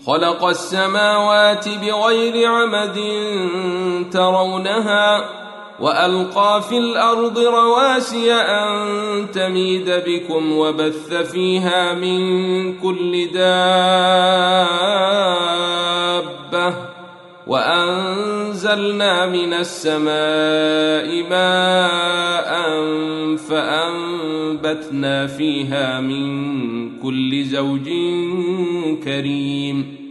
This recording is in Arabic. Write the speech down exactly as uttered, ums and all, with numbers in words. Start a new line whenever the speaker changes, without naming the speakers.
خلق السماوات بغير عمد ترونها وألقى في الأرض رواسي أن تميد بكم وبث فيها من كل دابة وأنزلنا من السماء ماء فأنبتنا فيها من كل زوج كريم